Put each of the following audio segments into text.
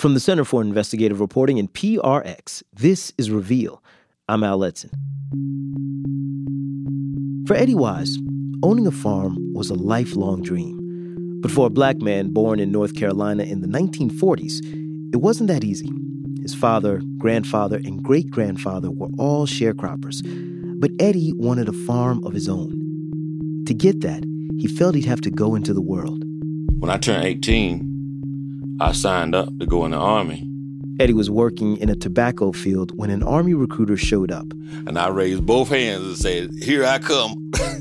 From the Center for Investigative Reporting and PRX, this is Reveal. I'm Al Letson. For Eddie Wise, owning a farm was a lifelong dream. But for a black man born in North Carolina in the 1940s, it wasn't that easy. His father, grandfather, and great-grandfather were all sharecroppers. But Eddie wanted a farm of his own. To get that, he felt he'd have to go into the world. When I turned 18, I signed up to go in the Army. Eddie was working in a tobacco field when an Army recruiter showed up. And I raised both hands and said, "Here I come."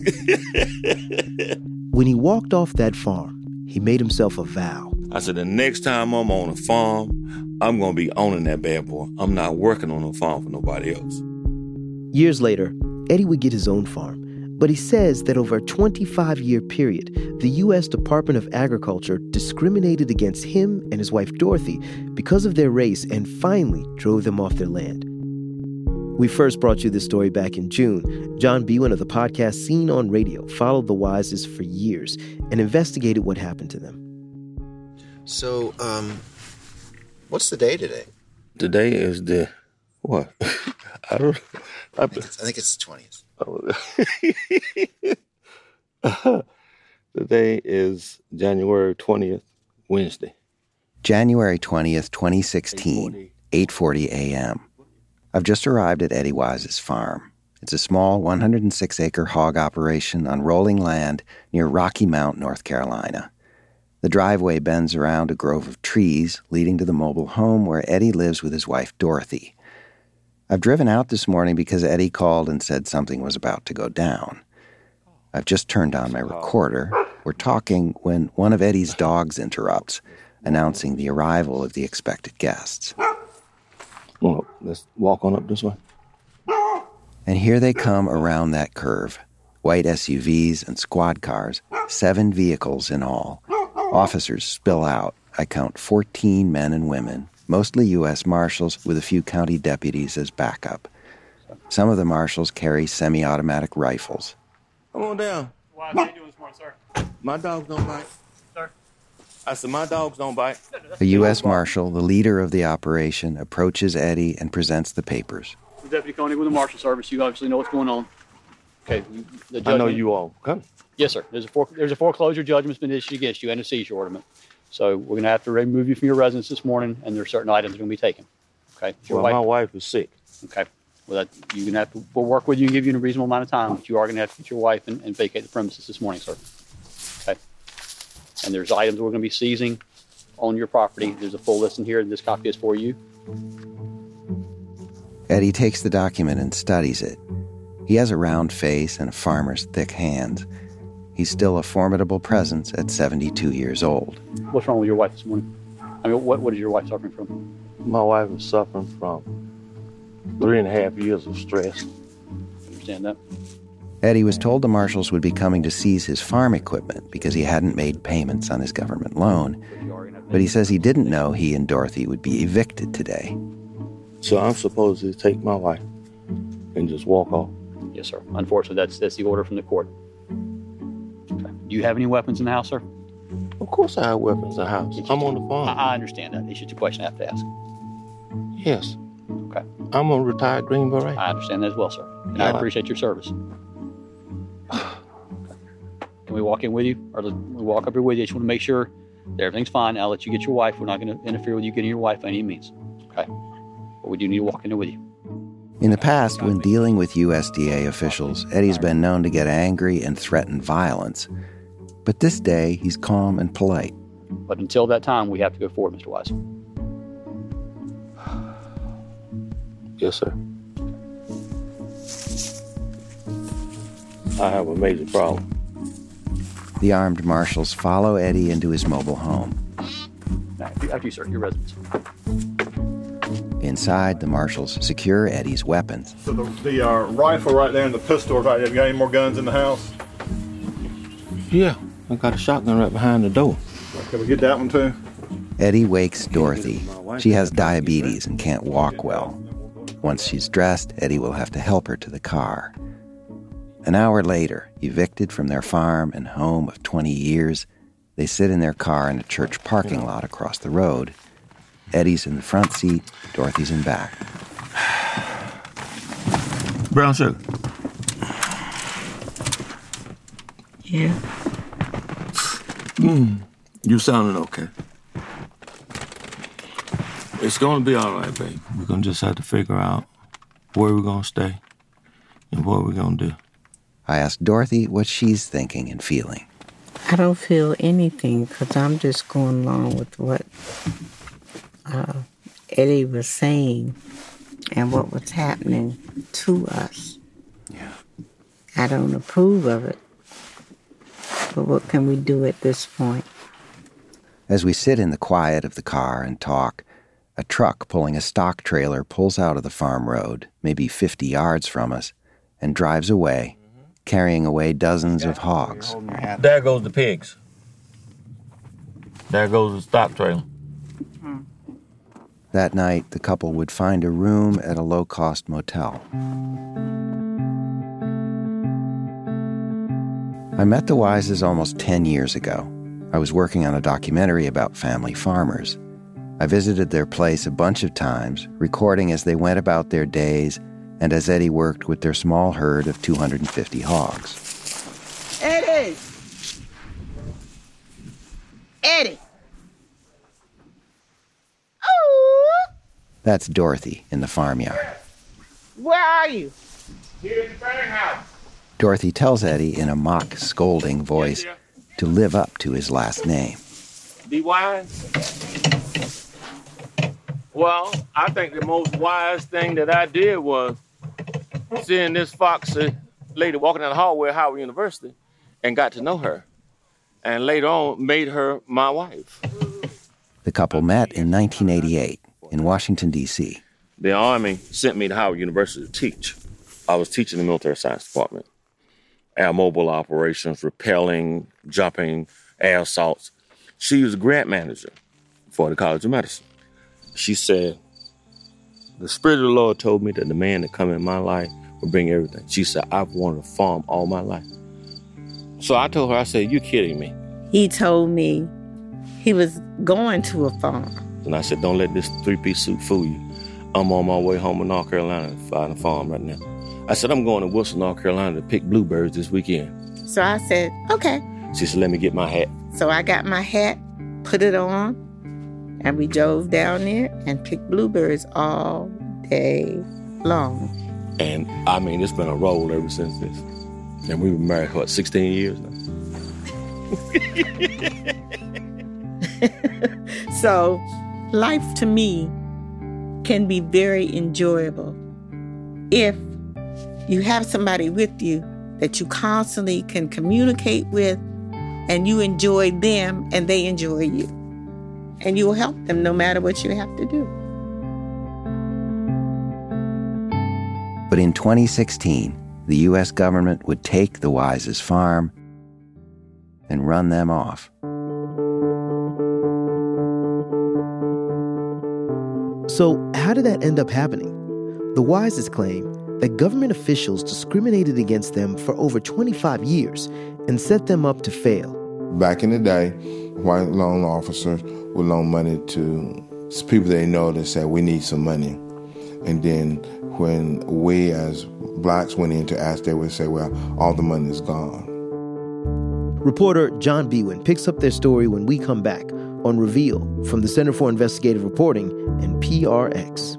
When he walked off that farm, he made himself a vow. I said, the next time I'm on a farm, I'm going to be owning that bad boy. I'm not working on a farm for nobody else. Years later, Eddie would get his own farm. But he says that over a 25-year period, the U.S. Department of Agriculture discriminated against him and his wife Dorothy because of their race and finally drove them off their land. We first brought you this story back in June. John Biewen of the podcast Scene on Radio followed the Wises for years and investigated what happened to them. So, what's the day today? Today is the, what? I think it's the 20th. Today is January 20th, Wednesday. January 20th, 2016, 8:40 a.m. I've just arrived at Eddie Wise's farm. It's a small 106-acre hog operation on rolling land near Rocky Mount, North Carolina. The driveway bends around a grove of trees leading to the mobile home where Eddie lives with his wife, Dorothy. I've driven out this morning because Eddie called and said something was about to go down. I've just turned on my recorder. We're talking when one of Eddie's dogs interrupts, announcing the arrival of the expected guests. Well, let's walk on up this way. And here they come around that curve. White SUVs and squad cars, 7 vehicles in all. Officers spill out. I count 14 men and women, mostly U.S. Marshals with a few county deputies as backup. Some of the Marshals carry semi-automatic rifles. Come on down. How are you doing this morning, sir? My dogs don't bite. Sir? I said, my dogs don't bite. A U.S. Marshal, the leader of the operation, approaches Eddie and presents the papers. Deputy Koenig with the Marshal Service. You obviously know what's going on. Okay. The I know you all. Come. Yes, sir. There's a foreclosure judgment's been issued against you and a seizure order. So we're going to have to remove you from your residence this morning, and there are certain items that are going to be taken. Okay. Well, my wife is sick. Okay. Well, you're going to have to. We'll work with you and give you a reasonable amount of time, but you are going to have to get your wife and vacate the premises this morning, sir. Okay. And there's items we're going to be seizing on your property. There's a full list in here. This copy is for you. Eddie takes the document and studies it. He has a round face and a farmer's thick hands. He's still a formidable presence at 72 years old. What's wrong with your wife this morning? I mean, what is your wife suffering from? My wife is suffering from 3.5 years of stress. I understand that. Eddie was told the Marshals would be coming to seize his farm equipment because he hadn't made payments on his government loan. But he says he didn't know he and Dorothy would be evicted today. So I'm supposed to take my wife and just walk off? Yes, sir. Unfortunately, that's the order from the court. Okay. Do you have any weapons in the house, sir? Of course I have weapons in the house. I'm on the farm. I understand that. It's just a question I have to ask. Yes. Okay. I'm a retired Green Beret. I understand that as well, sir. And I appreciate your service. Okay. Can we walk in with you? Or we walk up here with you? I just want to make sure that everything's fine. I'll let you get your wife. We're not going to interfere with you getting your wife by any means. Okay? But we do need to walk in there with you. In the past, when dealing with USDA officials, Eddie's been known to get angry and threaten violence. But this day, he's calm and polite. But until that time, we have to go forward, Mr. Wise. Yes, sir. I have a major problem. The armed marshals follow Eddie into his mobile home. After you, sir, your residence. Inside, the marshals secure Eddie's weapons. So the rifle right there and the pistol right there, have you got any more guns in the house? Yeah, I got a shotgun right behind the door. Can we get that one too? Eddie wakes Dorothy. She has diabetes and can't walk well. Once she's dressed, Eddie will have to help her to the car. An hour later, evicted from their farm and home of 20 years, they sit in their car in a church parking lot across the road. Eddie's in the front seat, Dorothy's in back. Brown sugar. Yeah. You sounding okay. It's gonna be all right, babe. We're gonna just have to figure out where we're gonna stay and what we're gonna do. I asked Dorothy what she's thinking and feeling. I don't feel anything because I'm just going along with what Eddie was saying and what was happening to us. Yeah. I don't approve of it. But what can we do at this point? As we sit in the quiet of the car and talk, a truck pulling a stock trailer pulls out of the farm road, maybe 50 yards from us, and drives away, carrying away dozens of hogs. There goes the pigs. There goes the stock trailer. That night, the couple would find a room at a low-cost motel. I met the Wises almost 10 years ago. I was working on a documentary about family farmers. I visited their place a bunch of times, recording as they went about their days and as Eddie worked with their small herd of 250 hogs. Eddie! Eddie! Oh! That's Dorothy in the farmyard. Where are you? Here in the farm house. Dorothy tells Eddie in a mock, scolding voice to live up to his last name. Be wise? Well, I think the most wise thing that I did was seeing this foxy lady walking down the hallway at Howard University and got to know her. And later on, made her my wife. The couple met in 1988 in Washington, D.C. The Army sent me to Howard University to teach. I was teaching the military science department. Air mobile operations, rappelling, jumping, air assaults. She was a grant manager for the College of Medicine. She said, the Spirit of the Lord told me that the man that come in my life will bring everything. She said, I've wanted to farm all my life. So I told her, I said, you're kidding me. He told me he was going to a farm. And I said, don't let this three-piece suit fool you. I'm on my way home to North Carolina to find a farm right now. I said, I'm going to Wilson, North Carolina to pick bluebirds this weekend. So I said, okay. She said, let me get my hat. So I got my hat, put it on, and we drove down there and picked bluebirds all day long. And I mean, it's been a roll ever since this. And we've been married, 16 years now? So life to me can be very enjoyable if you have somebody with you that you constantly can communicate with and you enjoy them and they enjoy you. And you will help them no matter what you have to do. But in 2016, the U.S. government would take the Wises' farm and run them off. So how did that end up happening? The Wises claim that government officials discriminated against them for over 25 years and set them up to fail. Back in the day, white loan officers would loan money to people they know that said, we need some money. And then when we as blacks went in to ask, they would say, well, all the money is gone. Reporter John Biewen picks up their story when we come back on Reveal from the Center for Investigative Reporting and PRX.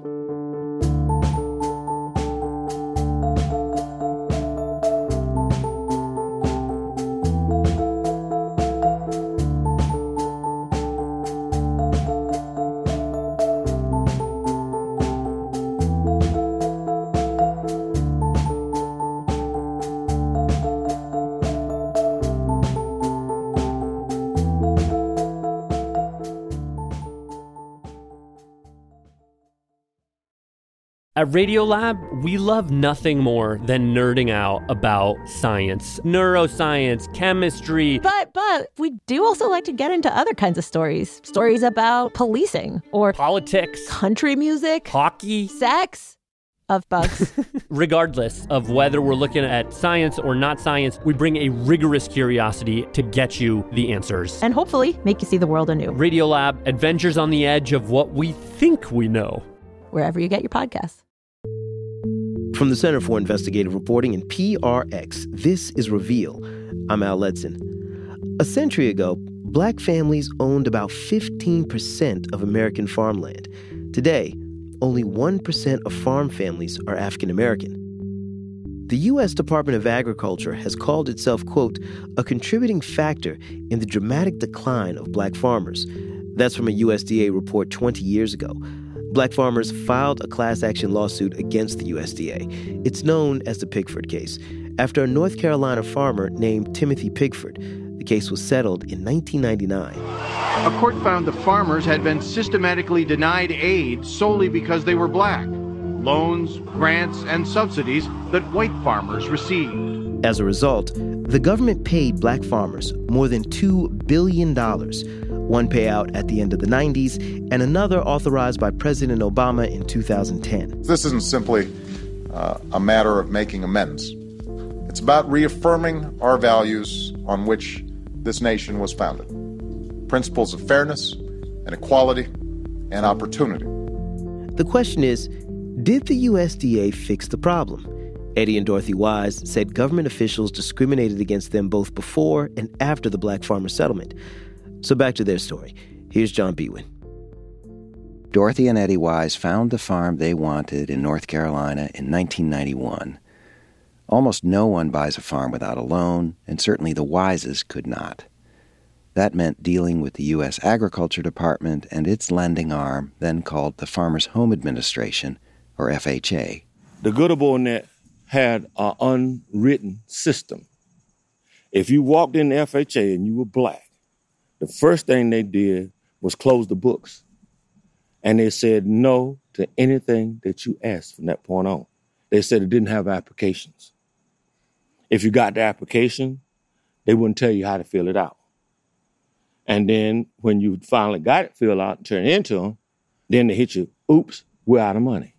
At Radiolab, we love nothing more than nerding out about science, neuroscience, chemistry. But we do also like to get into other kinds of stories. Stories about policing or politics, country music, hockey, sex. of bugs. Regardless of whether we're looking at science or not science, we bring a rigorous curiosity to get you the answers. And hopefully make you see the world anew. Radiolab, adventures on the edge of what we think we know. Wherever you get your podcasts. From the Center for Investigative Reporting and PRX, this is Reveal. I'm Al Letson. A century ago, Black families owned about 15% of American farmland. Today, only 1% of farm families are African American. The U.S. Department of Agriculture has called itself, quote, a contributing factor in the dramatic decline of Black farmers. That's from a USDA report 20 years ago. Black farmers filed a class action lawsuit against the USDA. It's known as the Pigford case, after a North Carolina farmer named Timothy Pigford. The case was settled in 1999. A court found the farmers had been systematically denied aid solely because they were Black. Loans, grants, and subsidies that white farmers received. As a result, the government paid Black farmers more than $2 billion. One payout at the end of the 90s, and another authorized by President Obama in 2010. This isn't simply a matter of making amends. It's about reaffirming our values on which this nation was founded. Principles of fairness and equality and opportunity. The question is, did the USDA fix the problem? Eddie and Dorothy Wise said government officials discriminated against them both before and after the Black farmer settlement. So back to their story. Here's John Biewen. Dorothy and Eddie Wise found the farm they wanted in North Carolina in 1991. Almost no one buys a farm without a loan, and certainly the Wises could not. That meant dealing with the U.S. Agriculture Department and its lending arm, then called the Farmers Home Administration, or FHA. The Good Old Net had an unwritten system. If you walked in the FHA and you were Black, the first thing they did was close the books. And they said no to anything that you asked from that point on. They said it didn't have applications. If you got the application, they wouldn't tell you how to fill it out. And then when you finally got it filled out and turned it into them, then they hit you, oops, we're out of money.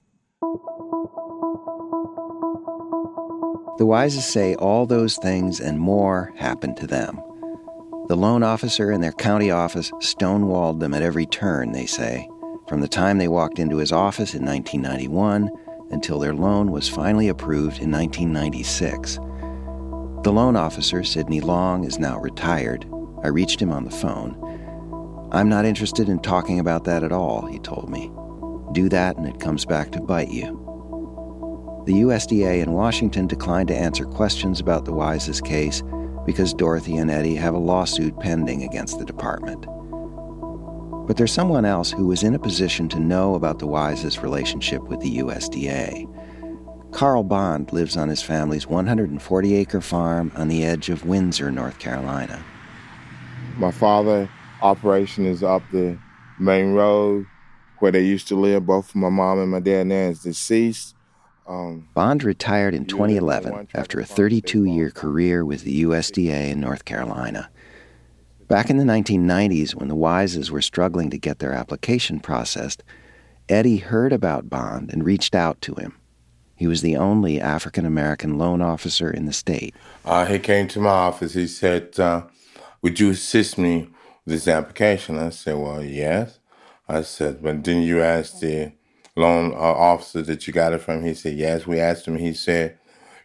The Wises say all those things and more happened to them. The loan officer in their county office stonewalled them at every turn, they say, from the time they walked into his office in 1991 until their loan was finally approved in 1996. The loan officer, Sidney Long, is now retired. I reached him on the phone. I'm not interested in talking about that at all, he told me. Do that and it comes back to bite you. The USDA in Washington declined to answer questions about the Wises case because Dorothy and Eddie have a lawsuit pending against the department. But there's someone else who was in a position to know about the Wises' relationship with the USDA. Carl Bond lives on his family's 140-acre farm on the edge of Windsor, North Carolina. My father's operation is up the main road where they used to live. Both of my mom and my dad now is deceased. Bond retired in 2011 after a 32-year career with the USDA in North Carolina. Back in the 1990s, when the Wises were struggling to get their application processed, Eddie heard about Bond and reached out to him. He was the only African-American loan officer in the state. He came to my office. He said, would you assist me with this application? I said, well, yes. I said, but didn't you ask the loan officer that you got it from? He said, yes. We asked him. He said,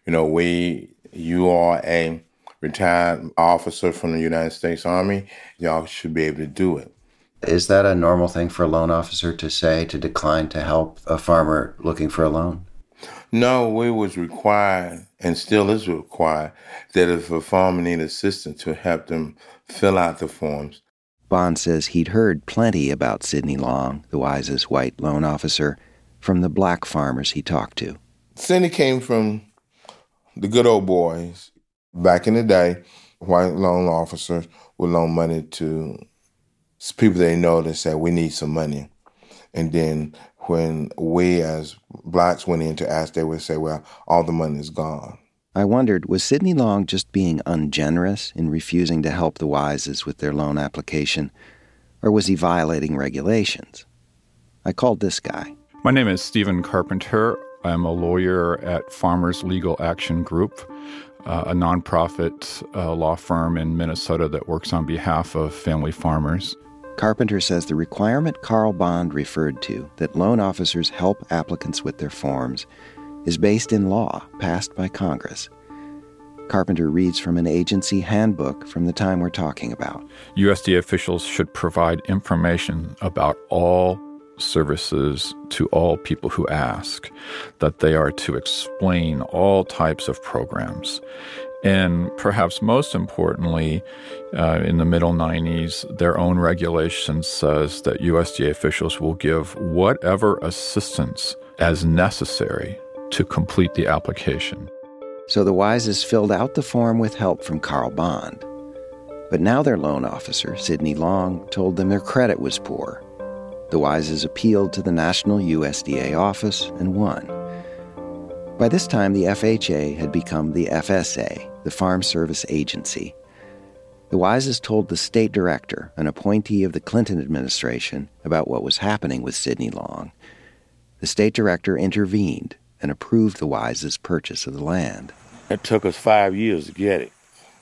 you are a retired officer from the United States Army. Y'all should be able to do it. Is that a normal thing for a loan officer to say, to decline to help a farmer looking for a loan? No, it was required, and still is required, that if a farmer needs assistance to help them fill out the forms. Bond says he'd heard plenty about Sidney Long, the Wises' white loan officer, from the Black farmers he talked to. Sidney came from the good old boys. Back in the day, white loan officers would loan money to people they know that said, we need some money. And then when we as Blacks went in to ask, they would say, well, all the money is gone. I wondered, was Sidney Long just being ungenerous in refusing to help the Wises with their loan application, or was he violating regulations? I called this guy. My name is Stephen Carpenter. I'm a lawyer at Farmers Legal Action Group, a nonprofit law firm in Minnesota that works on behalf of family farmers. Carpenter says the requirement Carl Bond referred to, that loan officers help applicants with their forms, is based in law passed by Congress. Carpenter reads from an agency handbook from the time we're talking about. USDA officials should provide information about all services to all people who ask, that they are to explain all types of programs. And perhaps most importantly, in the middle 90s, their own regulation says that USDA officials will give whatever assistance as necessary to complete the application. So the Wises filled out the form with help from Carl Bond. But now their loan officer, Sidney Long, told them their credit was poor. The Wises appealed to the National USDA office and won. By this time, the FHA had become the FSA, the Farm Service Agency. The Wises told the state director, an appointee of the Clinton administration, about what was happening with Sidney Long. The state director intervened and approved the Wises' purchase of the land. It took us 5 years to get it.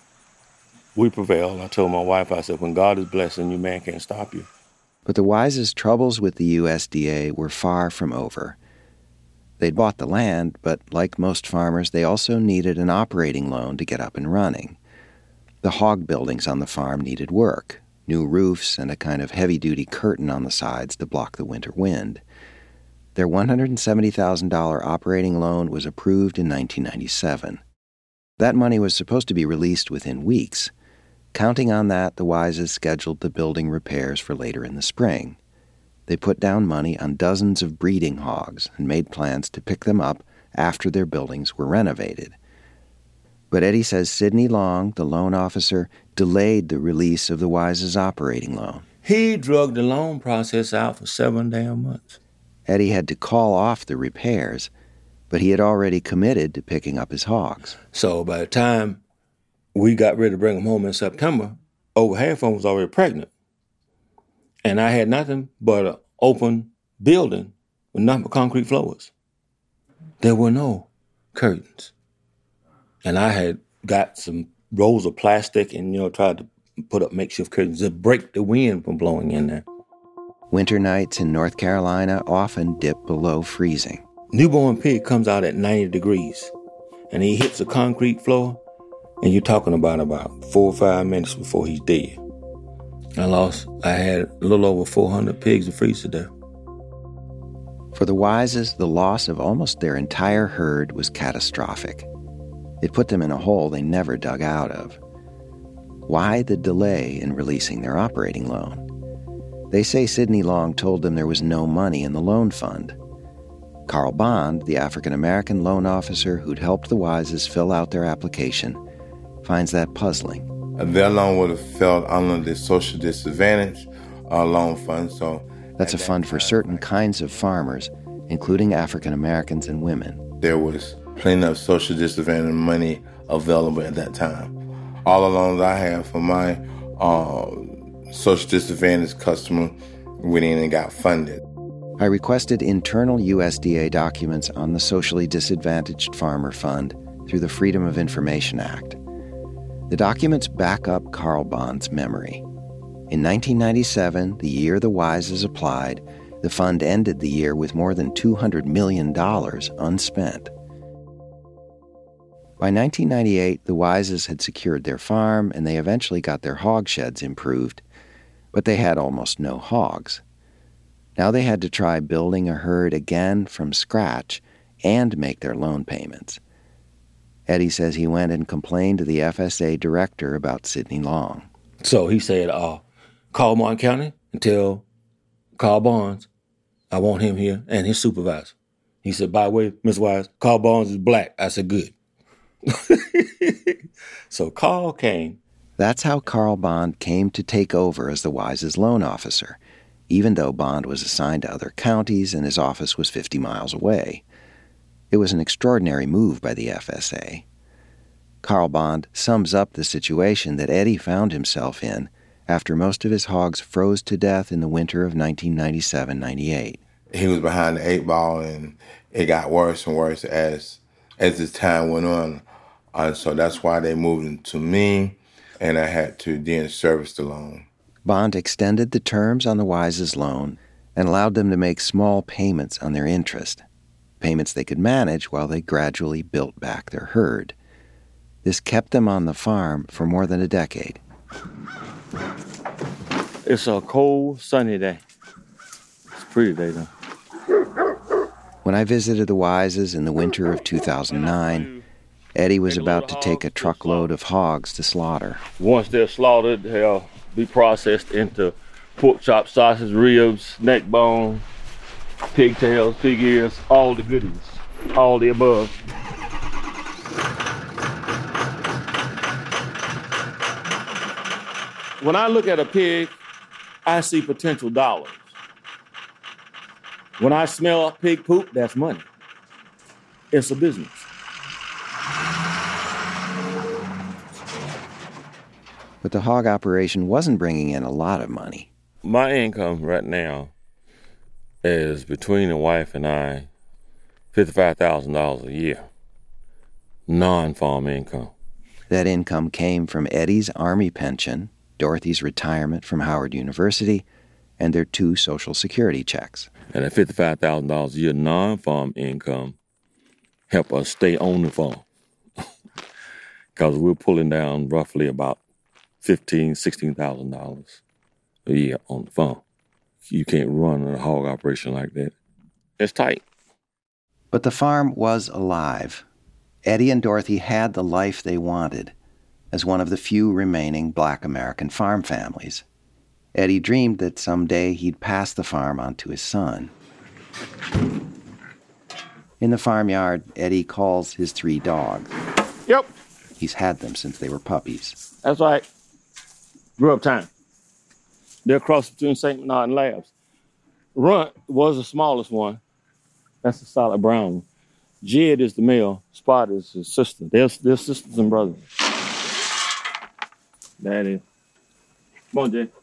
We prevailed. I told my wife, I said, when God is blessing you, man can't stop you. But the Wises' troubles with the USDA were far from over. They'd bought the land, but like most farmers, they also needed an operating loan to get up and running. The hog buildings on the farm needed work, new roofs and a kind of heavy-duty curtain on the sides to block the winter wind. Their $170,000 operating loan was approved in 1997. That money was supposed to be released within weeks. Counting on that, the Wises scheduled the building repairs for later in the spring. They put down money on dozens of breeding hogs and made plans to pick them up after their buildings were renovated. But Eddie says Sidney Long, the loan officer, delayed the release of the Wises' operating loan. He drug the loan process out for 7 damn months. Eddie had to call off the repairs, but he had already committed to picking up his hogs. So by the time we got ready to bring them home in September, over half of them was already pregnant. And I had nothing but an open building with nothing but concrete floors. There were no curtains. And I had got some rolls of plastic and, tried to put up makeshift curtains to break the wind from blowing in there. Winter nights in North Carolina often dip below freezing. Newborn pig comes out at 90 degrees, and he hits a concrete floor, and you're talking about 4 or 5 minutes before he's dead. I had a little over 400 pigs to freeze to death. For the Wises, the loss of almost their entire herd was catastrophic. It put them in a hole they never dug out of. Why the delay in releasing their operating loan? They say Sidney Long told them there was no money in the loan fund. Carl Bond, the African-American loan officer who'd helped the Wises fill out their application, finds that puzzling. Their loan would have fell under the social disadvantage loan fund. That's a fund for certain kinds of farmers, including African-Americans and women. There was plenty of social disadvantage money available at that time. All the loans I had for my social disadvantaged customer went in and got funded. I requested internal USDA documents on the Socially Disadvantaged Farmer Fund through the Freedom of Information Act. The documents back up Carl Bond's memory. In 1997, the year the Wises applied, the fund ended the year with more than $200 million unspent. By 1998, the Wises had secured their farm, and they eventually got their hog sheds improved, but they had almost no hogs. Now they had to try building a herd again from scratch and make their loan payments. Eddie says he went and complained to the FSA director about Sidney Long. So he said, call Martin County and tell Carl Barnes I want him here and his supervisor. He said, by the way, Ms. Wise, Carl Barnes is black. I said, good. So Carl came. That's how Carl Bond came to take over as the Wises' loan officer, even though Bond was assigned to other counties and his office was 50 miles away. It was an extraordinary move by the FSA. Carl Bond sums up the situation that Eddie found himself in after most of his hogs froze to death in the winter of 1997-98. he was behind the 8 ball, and it got worse and worse as the time went on. So that's why they moved him to me, and I had to then service the loan. Bond extended the terms on the Wises' loan and allowed them to make small payments on their interest, payments they could manage while they gradually built back their herd. This kept them on the farm for more than a decade. It's a cold, sunny day. It's a pretty day, though. When I visited the Wises in the winter of 2009, Eddie was about to take a truckload of hogs to slaughter. Once they're slaughtered, they'll be processed into pork chop, sausage, ribs, neck bone, pigtails, pig ears, all the goodies, all the above. When I look at a pig, I see potential dollars. When I smell pig poop, that's money. It's a business. But the hog operation wasn't bringing in a lot of money. My income right now is, between the wife and I, $55,000 a year. Non-farm income. That income came from Eddie's Army pension, Dorothy's retirement from Howard University, and their 2 Social Security checks. And that $55,000 a year non-farm income help us stay on the farm. Because we're pulling down roughly about $15,000, $16,000 a year on the farm. You can't run a hog operation like that. It's tight. But the farm was alive. Eddie and Dorothy had the life they wanted as one of the few remaining Black American farm families. Eddie dreamed that someday he'd pass the farm on to his son. In the farmyard, Eddie calls his 3 dogs. Yep. He's had them since they were puppies. That's right. Grew up time. They're a cross between St. Bernard and Labs. Runt was the smallest one. That's the solid brown one. Jed is the male. Spot is his sister. They're sisters and brothers. That is. Come on, Jed.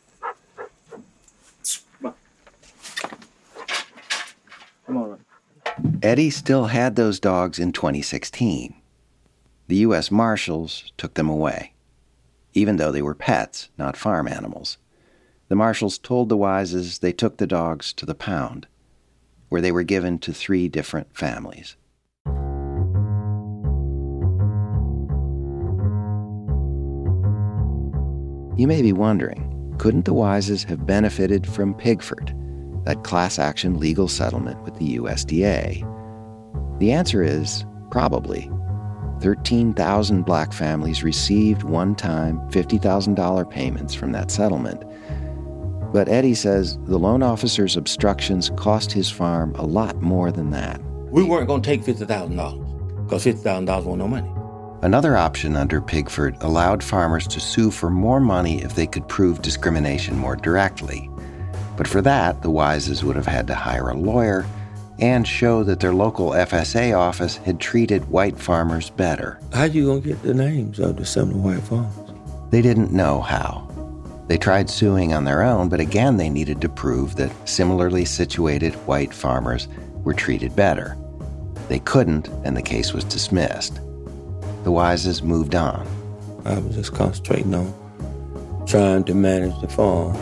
Come on, Runt. Eddie still had those dogs in 2016. The U.S. Marshals took them away, even though they were pets, not farm animals. The Marshals told the Wises they took the dogs to the pound, where they were given to 3 different families. You may be wondering, couldn't the Wises have benefited from Pigford, that class-action legal settlement with the USDA? The answer is probably. 13,000 Black families received one-time $50,000 payments from that settlement. But Eddie says the loan officer's obstructions cost his farm a lot more than that. We weren't going to take $50,000 because $50,000 wasn't no money. Another option under Pigford allowed farmers to sue for more money if they could prove discrimination more directly. But for that, the Wises would have had to hire a lawyer and show that their local FSA office had treated white farmers better. How you going to get the names of the 7 white farmers? They didn't know how. They tried suing on their own, but again they needed to prove that similarly situated white farmers were treated better. They couldn't, and the case was dismissed. The Wises moved on. I was just concentrating on trying to manage the farm.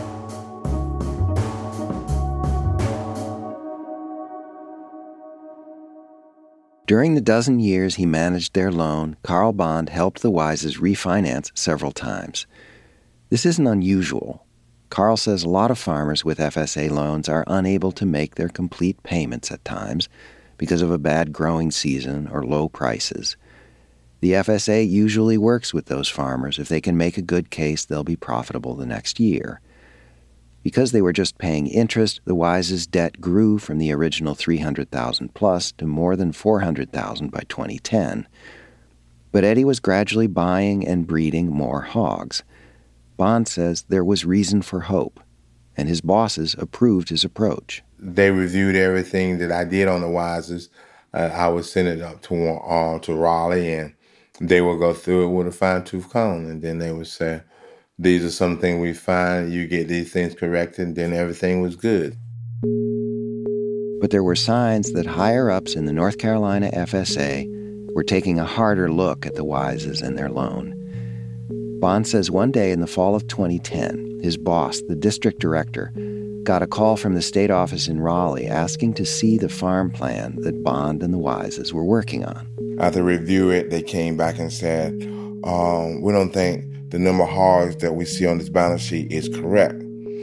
During the dozen years he managed their loan, Carl Bond helped the Wises refinance several times. This isn't unusual. Carl says a lot of farmers with FSA loans are unable to make their complete payments at times because of a bad growing season or low prices. The FSA usually works with those farmers. If they can make a good case, they'll be profitable the next year. Because they were just paying interest, the Wises' debt grew from the original $300,000 plus to more than $400,000 by 2010. But Eddie was gradually buying and breeding more hogs. Bond says there was reason for hope, and his bosses approved his approach. They reviewed everything that I did on the Wises. I would send it up to Raleigh, and they would go through it with a fine-tooth comb, and then they would say, these are some things we find, you get these things corrected, and then everything was good. But there were signs that higher-ups in the North Carolina FSA were taking a harder look at the Wises and their loan. Bond says one day in the fall of 2010, his boss, the district director, got a call from the state office in Raleigh asking to see the farm plan that Bond and the Wises were working on. After review it, they came back and said, we don't think the number of hogs that we see on this balance sheet is correct.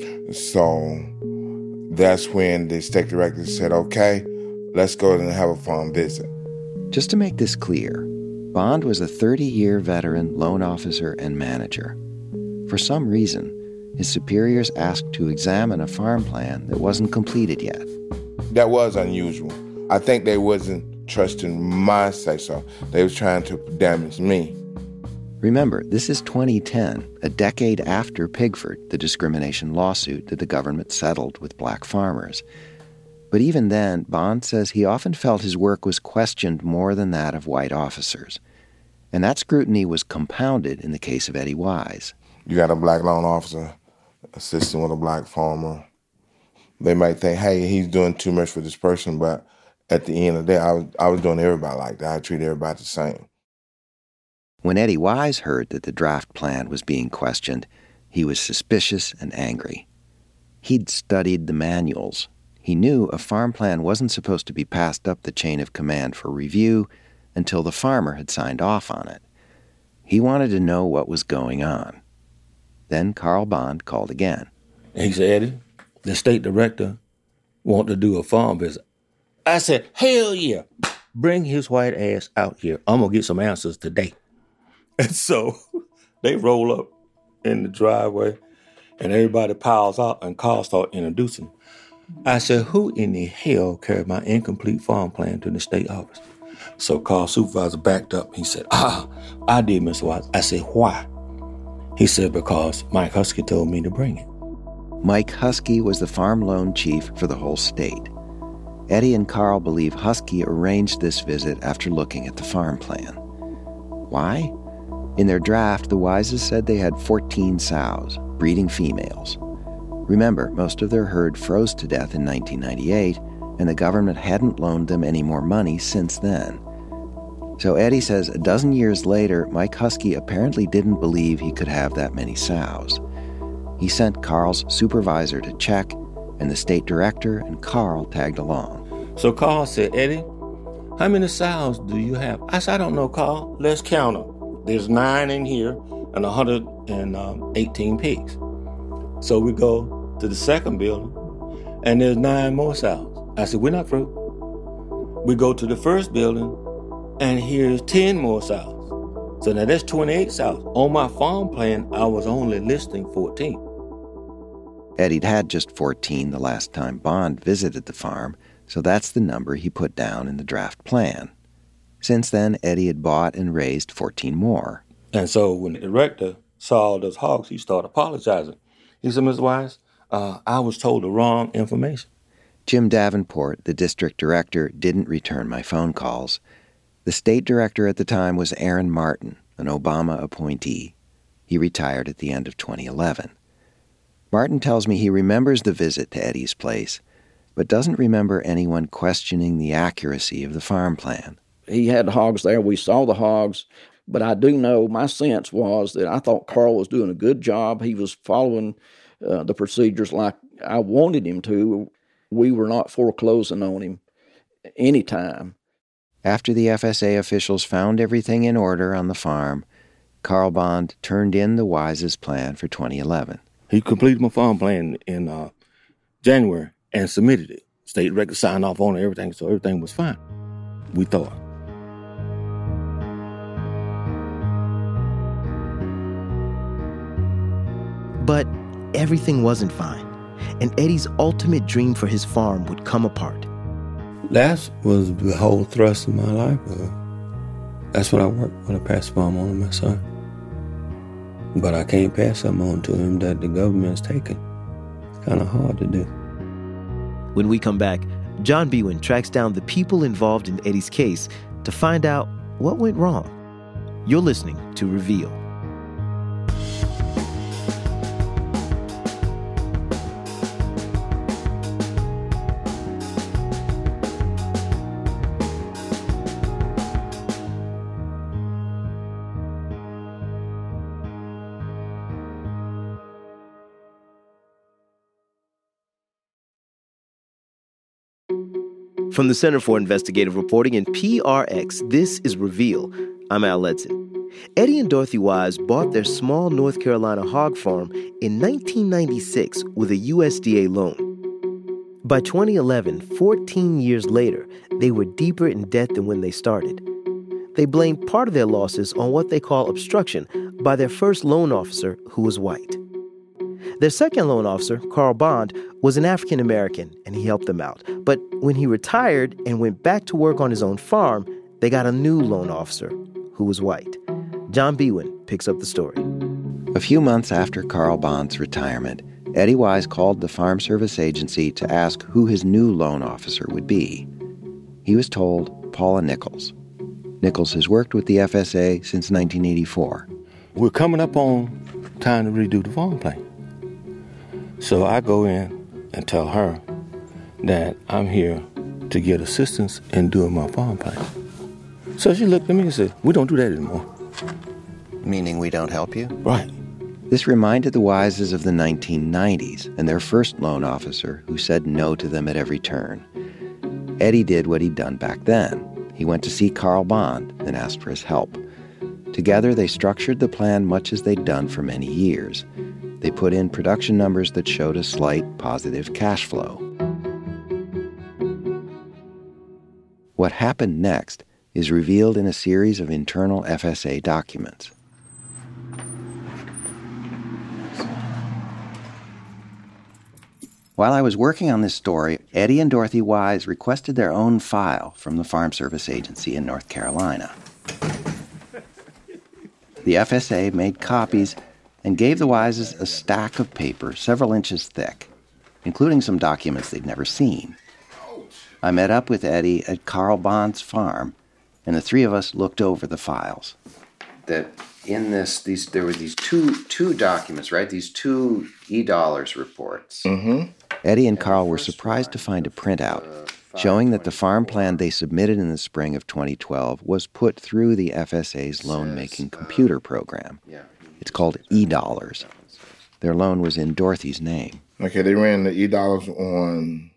So that's when the state director said, okay, let's go and have a farm visit. Just to make this clear, Bond was a 30-year veteran loan officer and manager. For some reason, his superiors asked to examine a farm plan that wasn't completed yet. That was unusual. I think they wasn't trusting my say-so. They was trying to damage me. Remember, this is 2010, a decade after Pigford, the discrimination lawsuit that the government settled with black farmers. But even then, Bond says he often felt his work was questioned more than that of white officers. And that scrutiny was compounded in the case of Eddie Wise. You got a black loan officer assisting with a black farmer. They might think, hey, he's doing too much for this person, but at the end of the day, I was doing everybody like that. I treated everybody the same. When Eddie Wise heard that the draft plan was being questioned, he was suspicious and angry. He'd studied the manuals. He knew a farm plan wasn't supposed to be passed up the chain of command for review until the farmer had signed off on it. He wanted to know what was going on. Then Carl Bond called again. He said, Eddie, the state director wanted to do a farm visit. I said, hell yeah, bring his white ass out here. I'm going to get some answers today. And so they roll up in the driveway and everybody piles out and Carl started introducing. I said, who in the hell carried my incomplete farm plan to the state office? So Carl's supervisor backed up. He said, I did, Mr. Wise. I said, why? He said, because Mike Husky told me to bring it. Mike Husky was the farm loan chief for the whole state. Eddie and Carl believe Husky arranged this visit after looking at the farm plan. Why? In their draft, the Wises said they had 14 sows, breeding females. Remember, most of their herd froze to death in 1998, and the government hadn't loaned them any more money since then. So Eddie says a dozen years later, Mike Husky apparently didn't believe he could have that many sows. He sent Carl's supervisor to check, and the state director and Carl tagged along. So Carl said, Eddie, how many sows do you have? I said, I don't know, Carl. Let's count them. There's 9 in here and 118 pigs. So we go to the second building, and there's 9 more sows. I said, we're not through. We go to the first building, and here's 10 more sows. So now that's 28 sows. On my farm plan, I was only listing 14. Eddie'd had just 14 the last time Bond visited the farm, so that's the number he put down in the draft plan. Since then, Eddie had bought and raised 14 more. And so when the director saw all those hogs, he started apologizing. He said, Mr. Wise, I was told the wrong information. Jim Davenport, the district director, didn't return my phone calls. The state director at the time was Aaron Martin, an Obama appointee. He retired at the end of 2011. Martin tells me he remembers the visit to Eddie's place, but doesn't remember anyone questioning the accuracy of the farm plan. He had the hogs there. We saw the hogs. But I do know, my sense was that I thought Carl was doing a good job. He was following the procedures like I wanted him to. We were not foreclosing on him any time. After the FSA officials found everything in order on the farm, Carl Bond turned in the Wises plan for 2011. He completed my farm plan in January and submitted it. State record signed off on it, everything, so everything was fine, we thought. But everything wasn't fine, and Eddie's ultimate dream for his farm would come apart. That was the whole thrust of my life. That's what I worked when I passed the farm on to my son. But I can't pass something on to him that the government's taken. It's kind of hard to do. When we come back, John Biewen tracks down the people involved in Eddie's case to find out what went wrong. You're listening to Reveal. From the Center for Investigative Reporting and PRX, this is Reveal. I'm Al Letson. Eddie and Dorothy Wise bought their small North Carolina hog farm in 1996 with a USDA loan. By 2011, 14 years later, they were deeper in debt than when they started. They blamed part of their losses on what they call obstruction by their first loan officer, who was white. Their second loan officer, Carl Bond, was an African American, and he helped them out. But when he retired and went back to work on his own farm, they got a new loan officer, who was white. John Biewen picks up the story. A few months after Carl Bond's retirement, Eddie Wise called the Farm Service Agency to ask who his new loan officer would be. He was told Paula Nichols. Nichols has worked with the FSA since 1984. We're coming up on time to redo the farm plan. So I go in and tell her that I'm here to get assistance in doing my farm plan. So she looked at me and said, "We don't do that anymore." Meaning we don't help you? Right. This reminded the Wises of the 1990s and their first loan officer who said no to them at every turn. Eddie did what he'd done back then. He went to see Carl Bond and asked for his help. Together, they structured the plan much as they'd done for many years. They put in production numbers that showed a slight positive cash flow. What happened next is revealed in a series of internal FSA documents. While I was working on this story, Eddie and Dorothy Wise requested their own file from the Farm Service Agency in North Carolina. The FSA made copies and gave the Wises a stack of paper several inches thick, including some documents they'd never seen. I met up with Eddie at Carl Bond's farm, and the three of us looked over the files. That in there were these two documents, right? These two e-dollars reports. Mm-hmm. Eddie and Carl were surprised to find a printout showing that the farm plan they submitted in the spring of 2012 was put through the FSA's loan-making computer program. It's called e-dollars. Their loan was in Dorothy's name. Okay, they ran the e-dollars on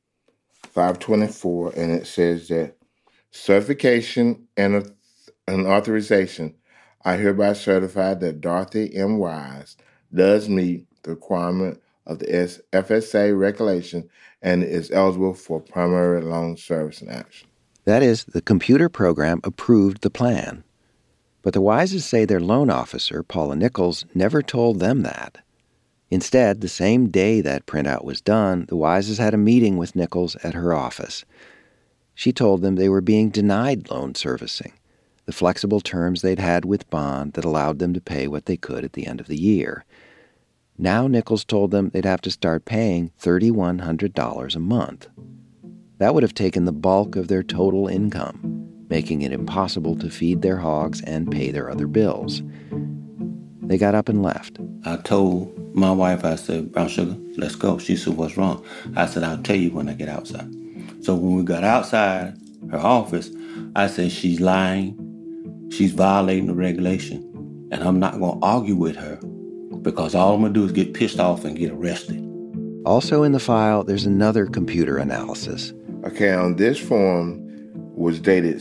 5/24, and it says that certification and authorization, I hereby certify that Dorothy M. Wise does meet the requirement of the FSA regulation and is eligible for primary loan servicing action. That is, the computer program approved the plan. But the Wises say their loan officer, Paula Nichols, never told them that. Instead, the same day that printout was done, the Wises had a meeting with Nichols at her office. She told them they were being denied loan servicing, the flexible terms they'd had with Bond that allowed them to pay what they could at the end of the year. Now Nichols told them they'd have to start paying $3,100 a month. That would have taken the bulk of their total income, making it impossible to feed their hogs and pay their other bills. They got up and left. I told my wife, I said, "Brown Sugar, let's go." She said, "What's wrong?" I said, "I'll tell you when I get outside." So when we got outside her office, I said, "She's lying. She's violating the regulation. And I'm not going to argue with her because all I'm going to do is get pissed off and get arrested." Also in the file, there's another computer analysis. Okay, on this form was dated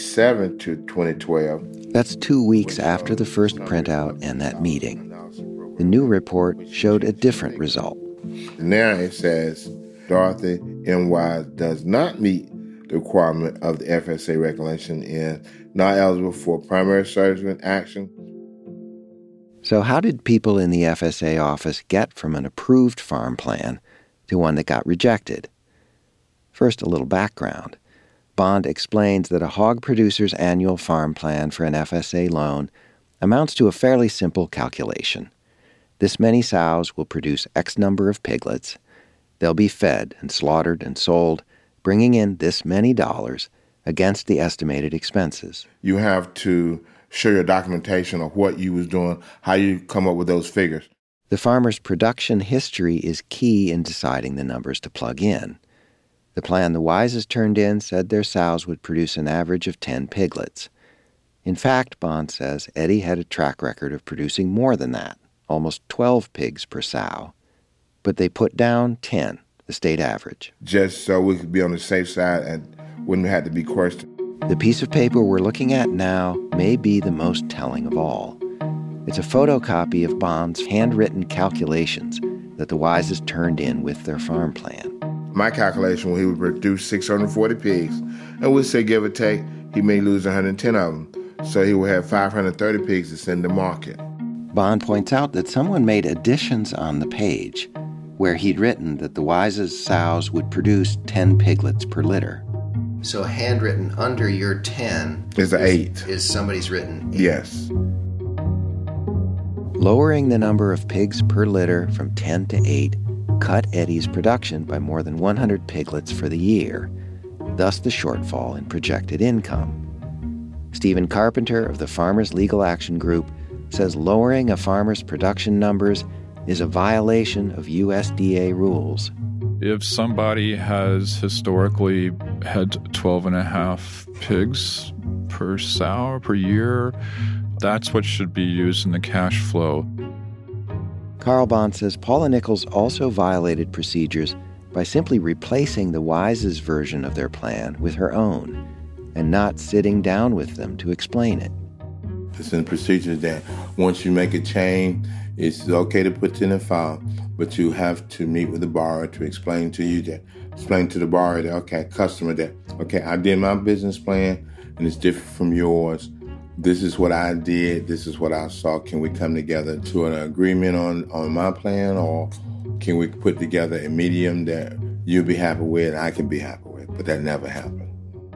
6/7/2012. That's 2 weeks after the first printout and that meeting. The new report showed a different result. Now it says Dorothy M. Wise does not meet the requirement of the FSA regulation and not eligible for primary servicing action. So how did people in the FSA office get from an approved farm plan to one that got rejected? First, a little background. Bond explains that a hog producer's annual farm plan for an FSA loan amounts to a fairly simple calculation. This many sows will produce X number of piglets. They'll be fed and slaughtered and sold, bringing in this many dollars against the estimated expenses. You have to show your documentation of what you was doing, how you come up with those figures. The farmer's production history is key in deciding the numbers to plug in. The plan the Wises turned in said their sows would produce an average of 10 piglets. In fact, Bond says, Eddie had a track record of producing more than that, almost 12 pigs per sow. But they put down 10 the state average. Just so we could be on the safe side and wouldn't have to be questioned. The piece of paper we're looking at now may be the most telling of all. It's a photocopy of Bond's handwritten calculations that the Wises turned in with their farm plan. My calculation, he would produce 640 pigs, and we'd say, give or take, he may lose 110 of them. So he would have 530 pigs to send to market. Bond points out that someone made additions on the page where he'd written that the Wises' sows would produce 10 piglets per litter. So handwritten under your 10 is an 8. Is somebody's written 8. Yes. Lowering the number of pigs per litter from 10 to 8 cut Eddie's production by more than 100 piglets for the year, thus the shortfall in projected income. Stephen Carpenter of the Farmers Legal Action Group says lowering a farmer's production numbers is a violation of USDA rules. If somebody has historically had 12.5 pigs per sow per year, that's what should be used in the cash flow. Carl Bond says Paula Nichols also violated procedures by simply replacing the Wises' version of their plan with her own and not sitting down with them to explain it. It's in the procedures that once you make a change, it's okay to put it in a file, but you have to meet with the borrower to explain to the borrower that, okay, customer, that, okay, I did my business plan and it's different from yours. This is what I did. This is what I saw. Can we come together to an agreement on my plan, or can we put together a medium that you'll be happy with and I can be happy with? But that never happened.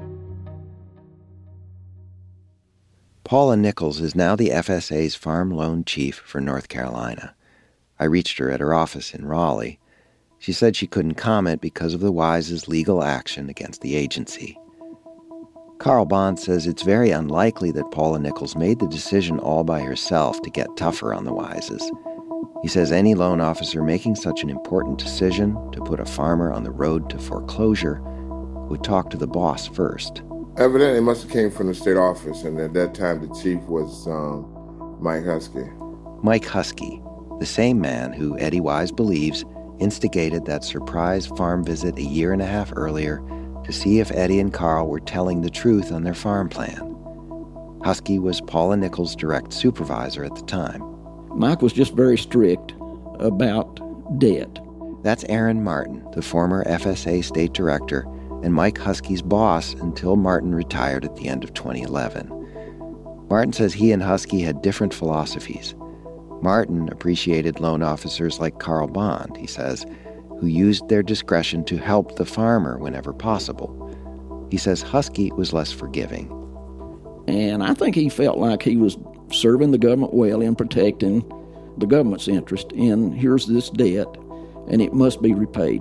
Paula Nichols is now the FSA's farm loan chief for North Carolina. I reached her at her office in Raleigh. She said she couldn't comment because of the Wises' legal action against the agency. Carl Bond says it's very unlikely that Paula Nichols made the decision all by herself to get tougher on the Wises. He says any loan officer making such an important decision to put a farmer on the road to foreclosure would talk to the boss first. Evidently, it must have came from the state office, and at that time the chief was Mike Husky. Mike Husky, the same man who Eddie Wise believes instigated that surprise farm visit a year and a half earlier to see if Eddie and Carl were telling the truth on their farm plan. Husky was Paula Nichols' direct supervisor at the time. Mike was just very strict about debt. That's Aaron Martin, the former FSA state director, and Mike Husky's boss until Martin retired at the end of 2011. Martin says he and Husky had different philosophies. Martin appreciated loan officers like Carl Bond, he says, who used their discretion to help the farmer whenever possible. He says Husky was less forgiving. And I think he felt like he was serving the government well in protecting the government's interest in here's this debt, and it must be repaid.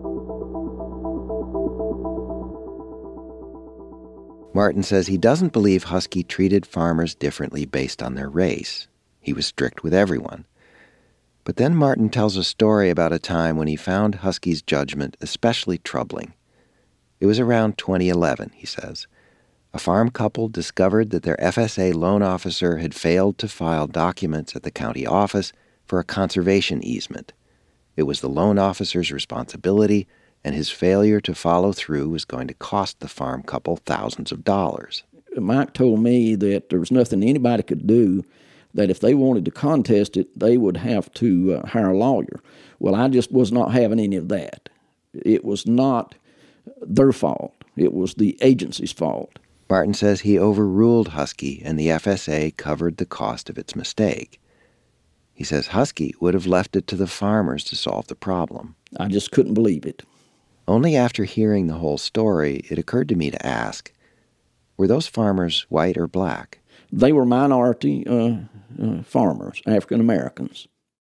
Martin says he doesn't believe Husky treated farmers differently based on their race. He was strict with everyone. But then Martin tells a story about a time when he found Husky's judgment especially troubling. It was around 2011, he says. A farm couple discovered that their FSA loan officer had failed to file documents at the county office for a conservation easement. It was the loan officer's responsibility, and his failure to follow through was going to cost the farm couple thousands of dollars. Mike told me that there was nothing anybody could do, that if they wanted to contest it, they would have to hire a lawyer. Well, I just was not having any of that. It was not their fault. It was the agency's fault. Martin says he overruled Husky, and the FSA covered the cost of its mistake. He says Husky would have left it to the farmers to solve the problem. I just couldn't believe it. Only after hearing the whole story, it occurred to me to ask, were those farmers white or black? They were minority farmers, African Americans.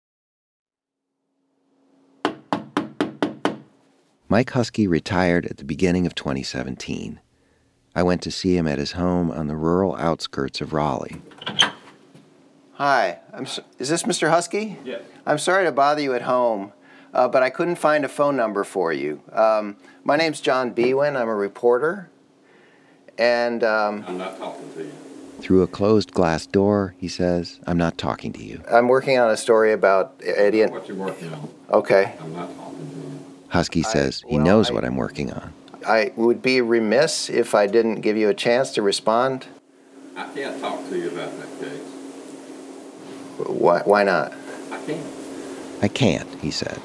Mike Husky retired at the beginning of 2017. I went to see him at his home on the rural outskirts of Raleigh. Hi, is this Mr. Husky? Yes. I'm sorry to bother you at home, but I couldn't find a phone number for you. My name's John Bewin. I'm a reporter, and I'm not talking to you. Through a closed glass door, he says, I'm not talking to you. I'm working on a story about Eddie and... What you working on? Okay. I'm not talking to you. Husky says he knows what I'm working on. I would be remiss if I didn't give you a chance to respond. I can't talk to you about that case. Why not? I can't. I can't, he said.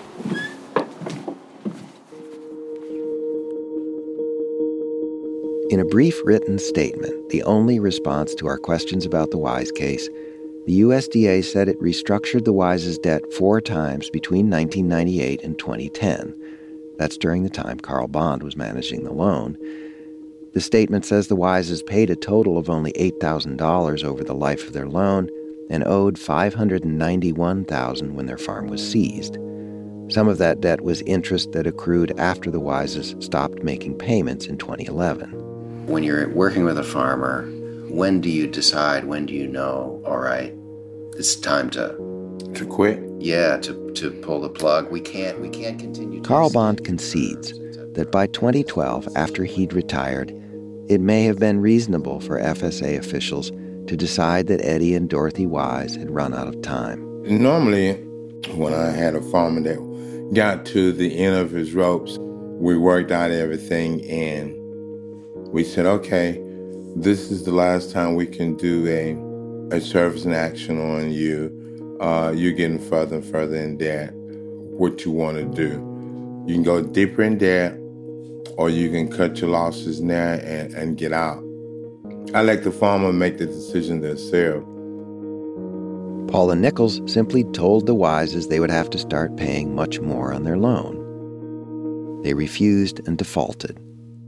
In a brief written statement, the only response to our questions about the Wise case, the USDA said it restructured the Wise's debt 4 times between 1998 and 2010. That's during the time Carl Bond was managing the loan. The statement says the Wises paid a total of only $8,000 over the life of their loan and owed $591,000 when their farm was seized. Some of that debt was interest that accrued after the Wises stopped making payments in 2011. When you're working with a farmer, when do you decide, when do you know, all right, it's time to quit? Yeah, to pull the plug. We can't continue. Carl Bond concedes that by 2012, after he'd retired, it may have been reasonable for FSA officials to decide that Eddie and Dorothy Wise had run out of time. Normally, when I had a farmer that got to the end of his ropes, we worked out everything and we said, okay, this is the last time we can do a service and action on you. You're getting further and further in debt. What you want to do? You can go deeper in debt, or you can cut your losses now and get out. I let the farmer make the decision themselves. Paula Nichols simply told the Wises they would have to start paying much more on their loan. They refused and defaulted.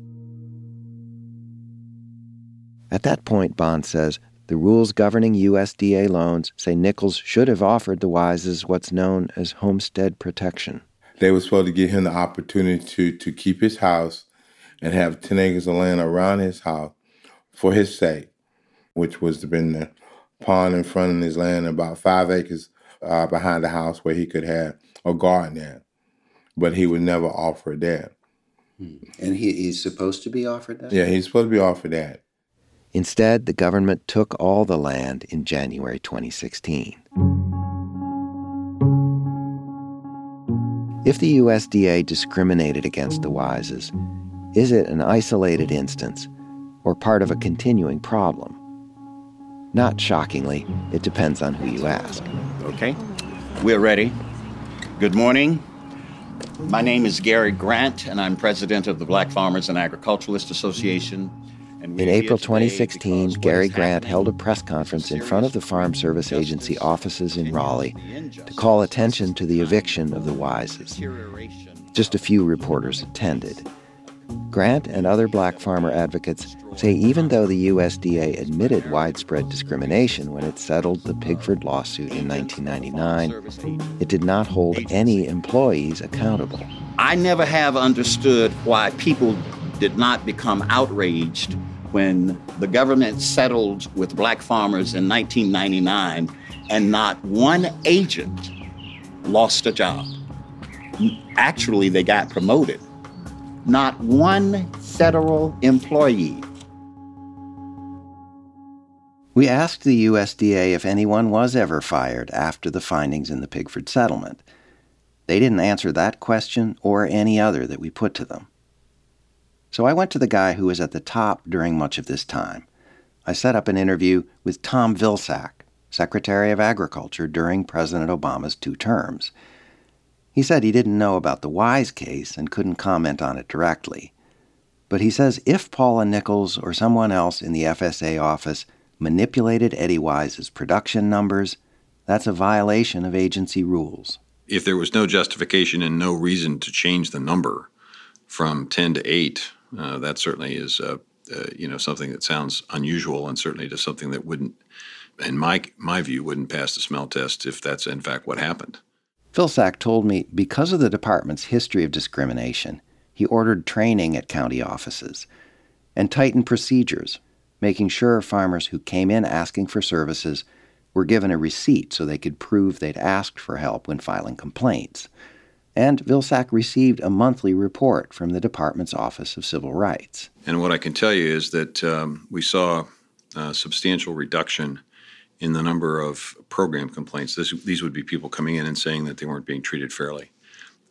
At that point, Bond says, the rules governing USDA loans say Nichols should have offered the Wises what's known as homestead protection. They were supposed to give him the opportunity to keep his house and have 10 acres of land around his house for his sake, which was to be the pond in front of his land and about 5 acres behind the house where he could have a garden at. But he would never offer that. And he's supposed to be offered that? Yeah, he's supposed to be offered that. Instead, the government took all the land in January 2016. If the USDA discriminated against the Wises, is it an isolated instance or part of a continuing problem? Not shockingly, it depends on who you ask. Okay, we're ready. Good morning. My name is Gary Grant, and I'm president of the Black Farmers and Agriculturalists Association. In April 2016, Gary Grant held a press conference in front of the Farm Service Agency offices in Raleigh to call attention to the eviction of the Wises. Just a few reporters attended. Grant and other black farmer advocates say even though the USDA admitted widespread discrimination when it settled the Pigford lawsuit in 1999, it did not hold any employees accountable. I never have understood why people did not become outraged when the government settled with black farmers in 1999 and not one agent lost a job. Actually, they got promoted. Not one federal employee. We asked the USDA if anyone was ever fired after the findings in the Pigford settlement. They didn't answer that question or any other that we put to them. So I went to the guy who was at the top during much of this time. I set up an interview with Tom Vilsack, Secretary of Agriculture during President Obama's 2 terms. He said he didn't know about the Wise case and couldn't comment on it directly. But he says if Paula Nichols or someone else in the FSA office manipulated Eddie Wise's production numbers, that's a violation of agency rules. If there was no justification and no reason to change the number from 10 to 8, that certainly is something that sounds unusual and certainly to something that wouldn't, in my view, wouldn't pass the smell test if that's in fact what happened. Vilsack told me because of the department's history of discrimination, he ordered training at county offices and tightened procedures, making sure farmers who came in asking for services were given a receipt so they could prove they'd asked for help when filing complaints. And Vilsack received a monthly report from the department's Office of Civil Rights. And what I can tell you is that we saw a substantial reduction in the number of program complaints. These would be people coming in and saying that they weren't being treated fairly.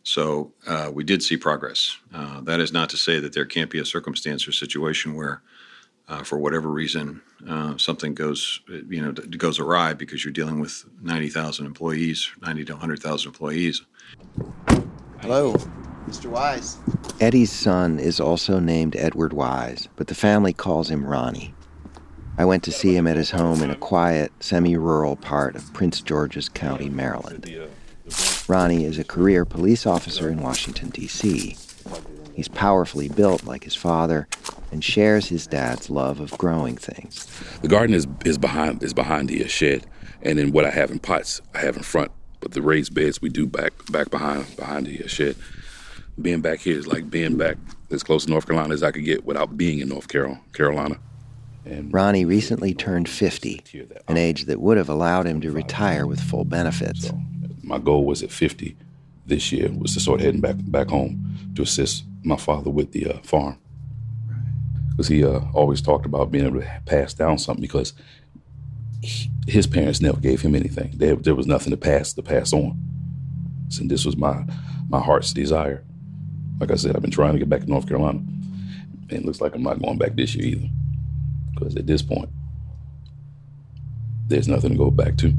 So we did see progress. That is not to say that there can't be a circumstance or situation where, for whatever reason, something goes awry because you're dealing with 90,000 employees, 90 to 100,000 employees. Hello, Mr. Wise. Eddie's son is also named Edward Wise, but the family calls him Ronnie. I went to see him at his home in a quiet, semi-rural part of Prince George's County, Maryland. Ronnie is a career police officer in Washington, D.C. He's powerfully built like his father and shares his dad's love of growing things. The garden is behind the shed, and then what I have in pots, I have in front. But the raised beds we do back behind the shed. Being back here is like being back as close to North Carolina as I could get without being in North Carolina. And Ronnie recently turned 50, an age that would have allowed him to retire with full benefits. So my goal was at 50 this year, was to start heading back home to assist my father with the farm. Because he always talked about being able to pass down something because his parents never gave him anything. There was nothing to pass on. So this was my heart's desire. Like I said, I've been trying to get back to North Carolina. And it looks like I'm not going back this year either. Because at this point, there's nothing to go back to.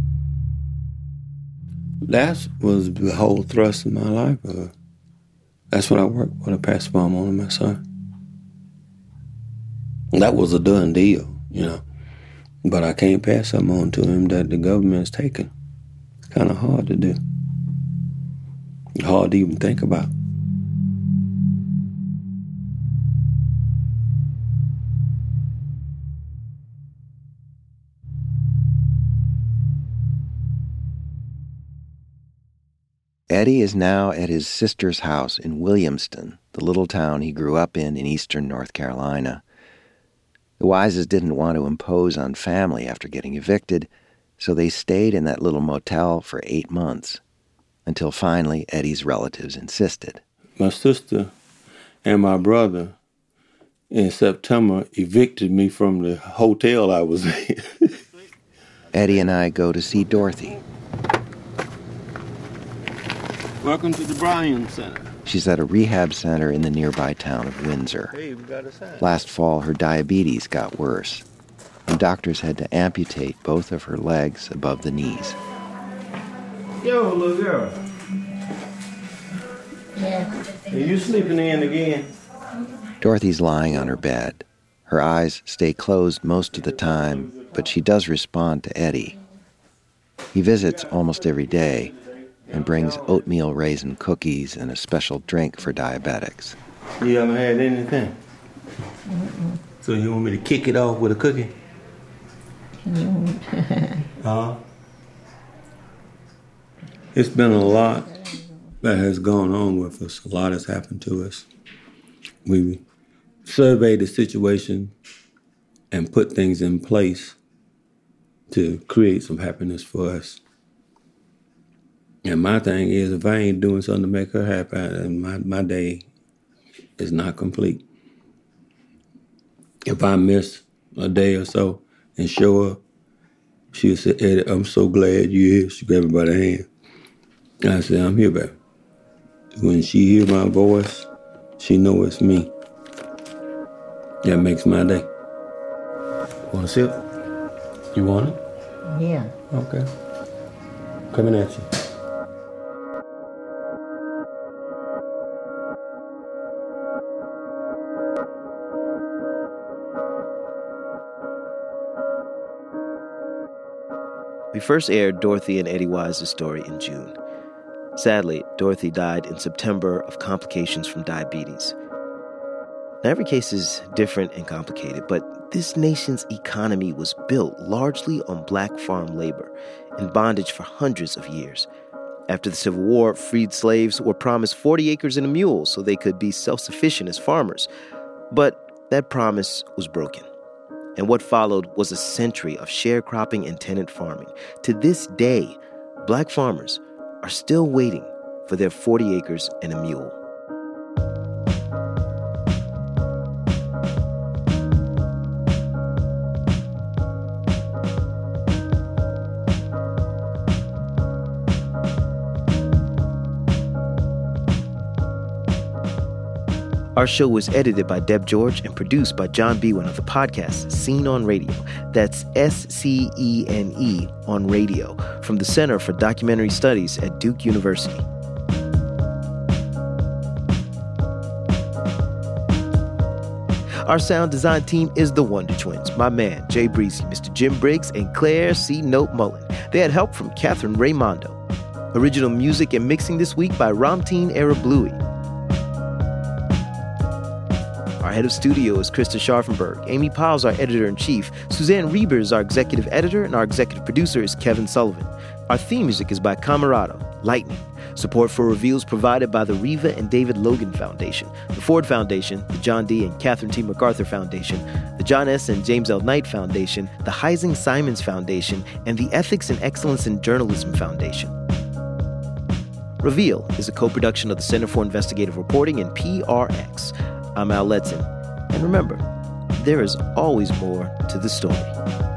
That was the whole thrust of my life. That's what I worked for, to pass the farm on to my son. That was a done deal, But I can't pass something on to him that the government's taking. It's kind of hard to do. Hard to even think about. Eddie is now at his sister's house in Williamston, the little town he grew up in eastern North Carolina. The Wises didn't want to impose on family after getting evicted, so they stayed in that little motel for 8 months, until finally Eddie's relatives insisted. My sister and my brother in September evicted me from the hotel I was in. Eddie and I go to see Dorothy. Welcome to the Bryan Center. She's at a rehab center in the nearby town of Windsor. Hey, we got a sign. Last fall, her diabetes got worse, and doctors had to amputate both of her legs above the knees. Yo, little girl. Yeah. Are you sleeping in again? Dorothy's lying on her bed. Her eyes stay closed most of the time, but she does respond to Eddie. He visits almost every day and brings oatmeal raisin cookies and a special drink for diabetics. You haven't had anything? Mm-mm. So you want me to kick it off with a cookie? It's been a lot that has gone on with us. A lot has happened to us. We surveyed the situation and put things in place to create some happiness for us. And my thing is, if I ain't doing something to make her happy, my day is not complete. If I miss a day or so and show her, she'll say, Eddie, I'm so glad you're here. She grabbed me by the hand. And I said, I'm here, baby. When she hear my voice, she know it's me. That makes my day. Want a sip? You want it? Yeah. Okay. Coming at you. We first aired Dorothy and Eddie Wise's story in June. Sadly, Dorothy died in September of complications from diabetes. Now, every case is different and complicated, but this nation's economy was built largely on black farm labor in bondage for hundreds of years. After the Civil War, freed slaves were promised 40 acres and a mule so they could be self-sufficient as farmers. But that promise was broken. And what followed was a century of sharecropping and tenant farming. To this day, black farmers are still waiting for their 40 acres and a mule. Our show was edited by Deb George and produced by John Biewen of the podcast Scene on Radio. That's SCENE on Radio, from the Center for Documentary Studies at Duke University. Our sound design team is the Wonder Twins, my man, Jay Breezy, Mr. Jim Briggs, and Claire C. Note Mullen. They had help from Catherine Raimondo. Original music and mixing this week by Ramteen Arablouei. Our head of studio is Krista Scharfenberg. Amy Powell's our editor-in-chief. Suzanne Reber is our executive editor, and our executive producer is Kevin Sullivan. Our theme music is by Camerado, Lightning. Support for Reveals provided by the Riva and David Logan Foundation, the Ford Foundation, the John D. and Catherine T. MacArthur Foundation, the John S. and James L. Knight Foundation, the Heising Simons Foundation, and the Ethics and Excellence in Journalism Foundation. Reveal is a co-production of the Center for Investigative Reporting and PRX. I'm Al Letson. And remember, there is always more to the story.